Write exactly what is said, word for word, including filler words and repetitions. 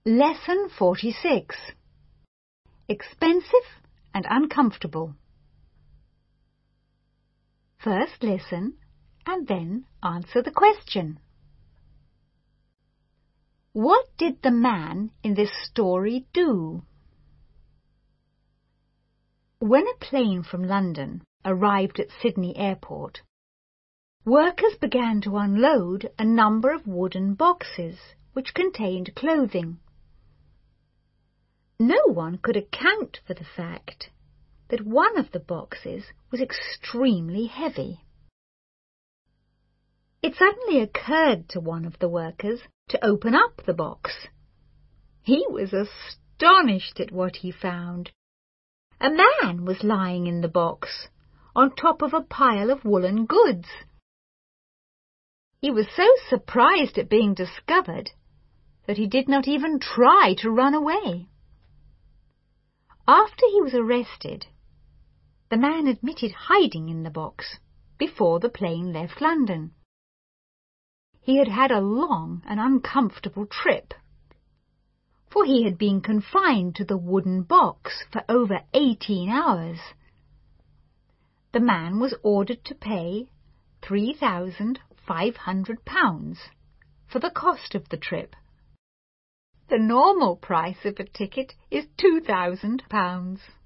Lesson forty-six. Expensive and uncomfortable. First listen and then answer the question. What did the man in this story do? When a plane from London arrived at Sydney Airport, workers began to unload a number of wooden boxes which contained clothing. No one could account for the fact that one of the boxes was extremely heavy. It suddenly occurred to one of the workers to open up the box. He was astonished at what he found. A man was lying in the box, on top of a pile of woolen goods. He was so surprised at being discovered that he did not even try to run away. After he was arrested, the man admitted hiding in the box before the plane left London. He had had a long and uncomfortable trip, for he had been confined to the wooden box for over eighteen hours. The man was ordered to pay three thousand five hundred pounds for the cost of the trip. The normal price of a ticket is two thousand pounds.